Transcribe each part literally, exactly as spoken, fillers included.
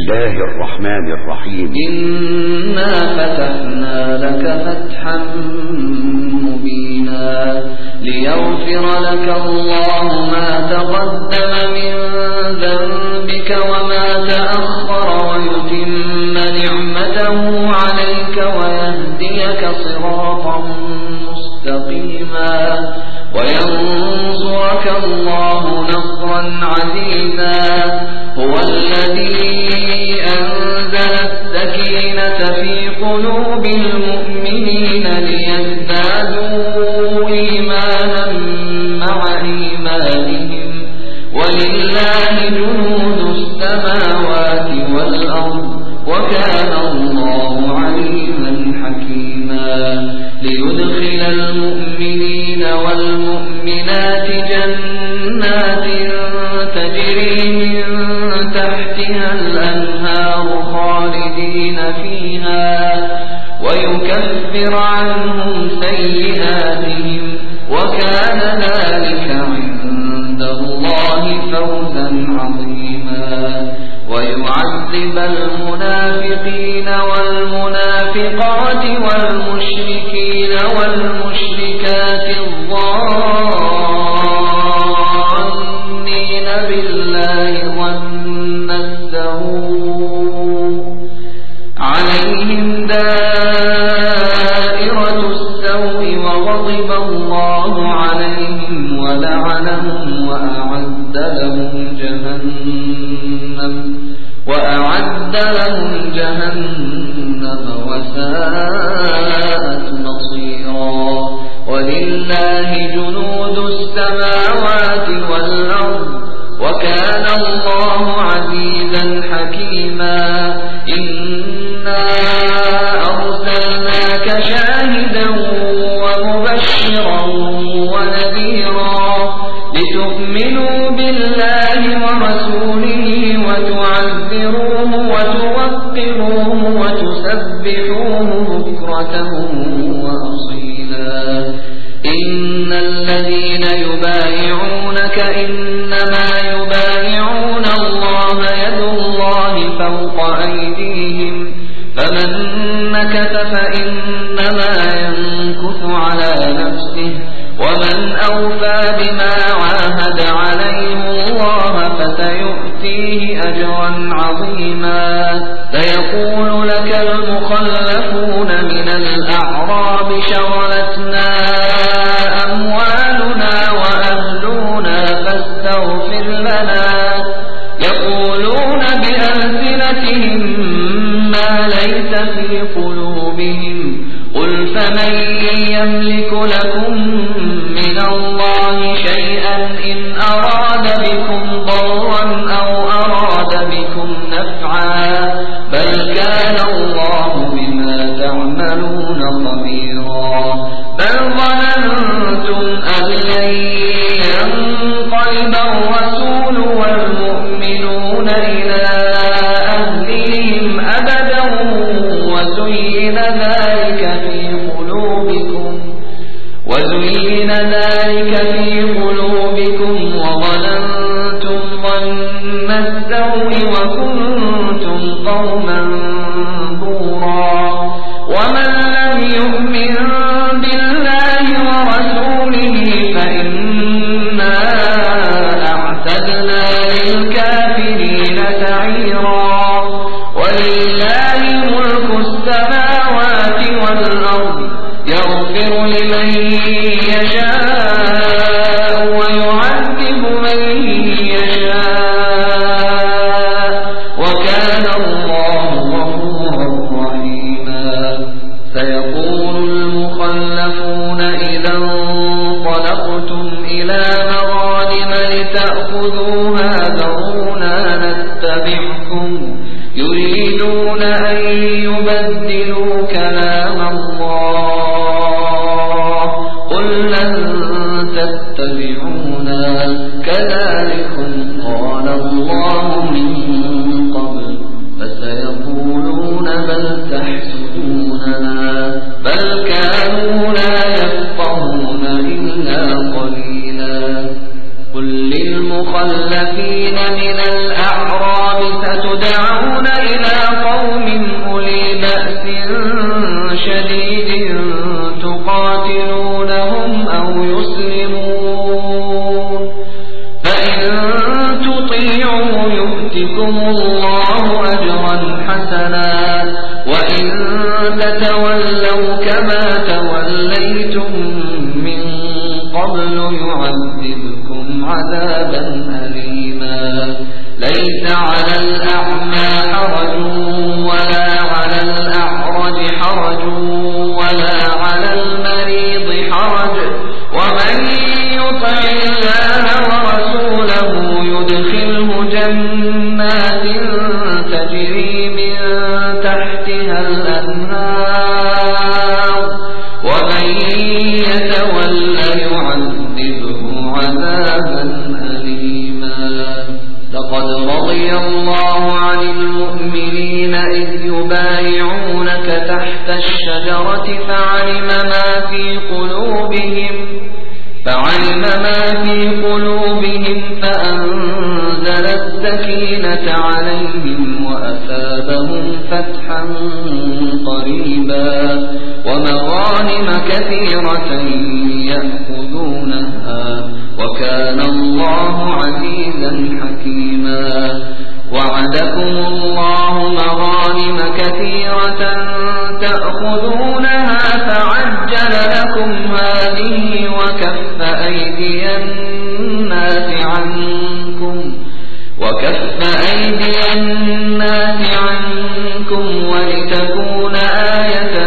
الله الرحمن الرحيم. إنا فتحنا لك فتحا مبينا ليغفر لك الله ما تقدم من ذنبك وما تأخر ويتم نعمته عليك ويهديك صراطا مستقيما وينصرك الله نصرا عزيزا. هو الذي أنزل السكينة في قلوب المؤمنين ليزدادوا إيمانا مع إيمانهم ولله جنود السماوات والأرض وكان الله عليما حكيما. ليدخل المؤمنين والمؤمنات جنات تجري من تحتها الأنهار خالدين فيها ويكفر عنهم سيئاتهم وكان ذلك عند الله فوزا عظيما. ويعذب المنافقين والمنافقات والمشركين والمشركات الظانين بالله ظن السوء عليهم دائرة السوء وغضب الله عليهم ولعنهم وأعد لهم جهنم وأعد لهم جهنم وساءت مصيرا. ولله جنود السماوات والأرض وكان الله عزيزا حكيما. إنا أرسلناك شاهدا ومبشرا ونذيرا لتؤمنوا بالله ورسوله وتعذروه وتوقروه وتسبحوه بكرة وأصيلا. إن الذين يبايعونك إنما يبايعون الله يد الله فوق أيديهم فمن نكث فإنما ينكث على نفسه ومن أوفى بما عاهد عليه الله فسيؤتيه أجرا عظيما. سيقول لك المخلفون من الأعراب شغلتنا أموالنا وأهلنا فاستغفر لنا يقولون بألسنتهم ما ليس في قلوبهم قل فمن يملك لكم من الله شيئا إن أراد بكم ضرا أو أراد بكم نفعا بل كان الله بما تعملون خبيرا. بل ظننتم أن لن ينقلب الرسول والمؤمنون إلى أهلهم أبدا وزين ذلك في قلوبكم وزين ذلك في قلوبكم وظننتم ظن السوء وكنتم قوما بورا. ومن لم يؤمن بالله ورسوله فإنا أعتدنا للكافرين سعيرا. ولله ملك السماوات والأرض يغفر لمن يشاء ويعذب من يشاء وكان الله غفورا رحيما. سيقول المخلفون إذا انطلقتم إلى مغانم لتأخذوها ذرونا نتبعكم يريدون أن يبدلوا كلام الله قل لن تتبعونا كذلكم قال الله من قبل فسيقولون بل تحسدوننا بل كانوا لا يفقهون إلا قليلا. قل للمخلفين من الأعراب ستدعون ترسلون إلى قوم أولي بأس شديد تقاتلونهم أو يسلمون فإن تطيعوا يؤتكم الله أجرا حسنا وإن تتولوا كما توليتم من قبل يعذبكم عذابا أليما ليس على الأعمى حرج ولا على الأعرج حرج ولا على المريض حرج ومن يطع الله ورسوله يدخله جنات تجري من تحتها الأنهار ومن يتول يعذبه عذابا أليما لقد رضي الله عن المؤمنين إذ يبايعونك تحت الشجرة فعلم ما في قلوبهم فعلم ما في قلوبهم فأنزل السكينة عليهم وأثابهم فتحا قريبا ومغانم كثيرة يأخذونها وكان الله عزيزا حكيما وعدكم الله مغانم كثيرة تأخذونها فعجل لكم هذه وكف أيدي الناس عنكم وكف أيدي الناس عنكم ولتكون آية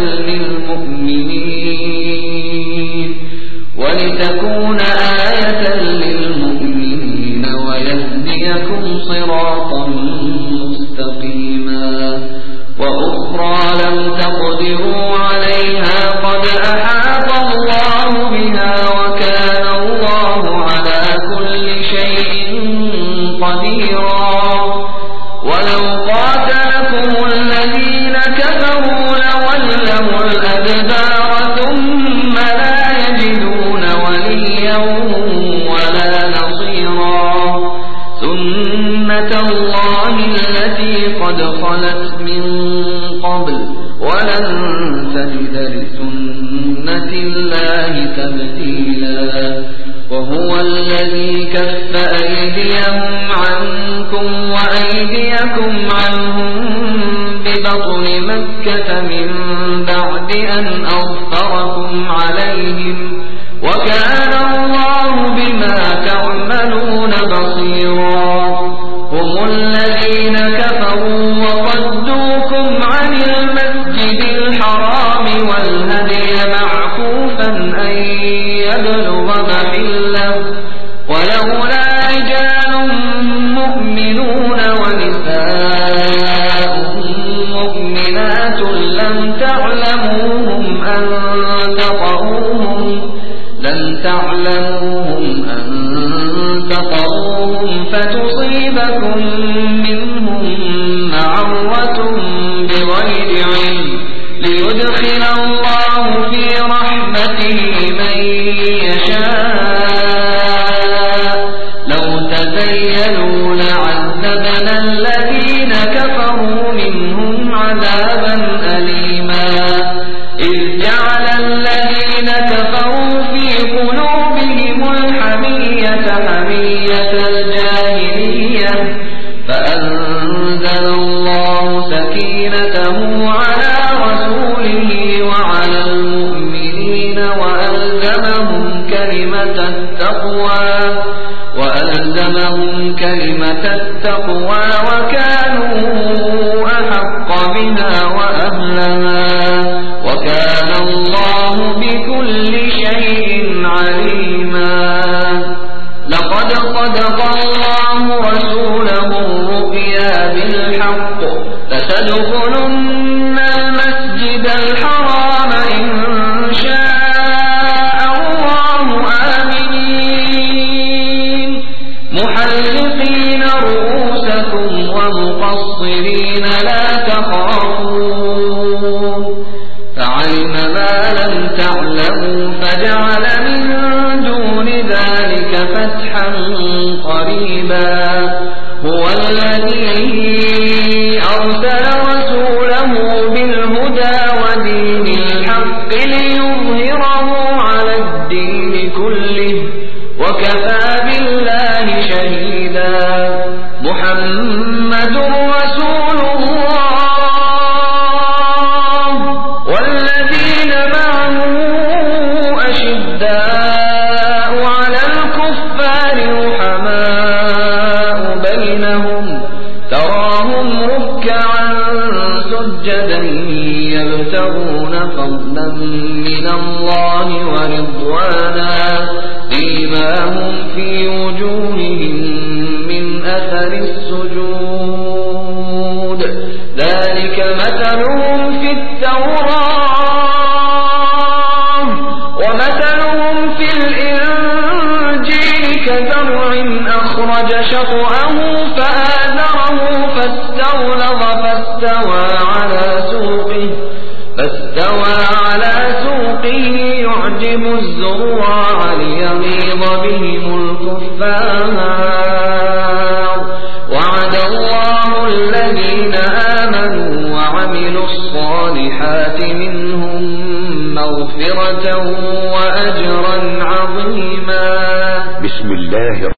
للمؤمنين ولتكون آية للمؤمنين ويهديكم صراطا مستقيما وأخرى لم تقدروا عليها قد أحاط الله بها وكان الله على كل شيء قديرا ولو قاتلكم الذين كفروا لولوا الأدبار ثم لا يجدون وليا ولا نصيرا سنة الله التي قد خلت من قبل ولن تجد لسنة الله تبديلا وهو الذي كف أيديهم عنكم وأيديكم عنهم ببطن مكة من بعد أن أظفركم عليهم وكان الله بما تعملون بصيرا هم الذين كفروا وصدوكم عن المسجد الحرام والهدي معكوفا أن يبلغ محله ولولا رجال مؤمنون ونساء مؤمنات لم تعلموهم أن تطؤوهم لم تعلموهم أن تطؤوهم فتصيبكم منهم معرة بغير علم ليدخل الله في رحمته من يشاء لو تزيلوا لعذبنا الذين كفروا منهم عذابا أليما إذ جعل الذين كفروا في قلوبهم الحمية حمية الجاهلية فأنزل الله سكينته على رسوله وعلى المؤمنين وألزمهم كلمة التقوى وألزمهم كلمة التقوى وكانوا أحق بها وأهلها وكان الله بكل شيء عليما لقد صدق الله رسوله الرؤيا بالحق لتدخلن المسجد الحرام إن شاء الله آمنين محلقين رؤوسكم ومقصرين لا تخافون فعلم ما لم تعلموا فجعل من دون ذلك فتحا قريبا هو الذي أرسل رسوله بالهدى ودين الحق ليظهره على الدين كله وكفى بالله شهيدا. محمد رسول الله والذين معه أشداء على الكفار رحماء بينهم تراهم ركعا سجدا يبتغون فضلا من الله ورضوانا سيماهم في وجوههم من أثر السجود ذلك مثلهم في التوراة ومثلهم في الإنجيل كزرع أخرج شطأه فآزره فاستغلظ فاستوى على سوقه فاستوى على سوقه يعجب الزراع ليغيظ بهم الكفار. وعد الله الذين آمنوا وعملوا الصالحات منهم مغفرة وأجرا عظيما. بسم الله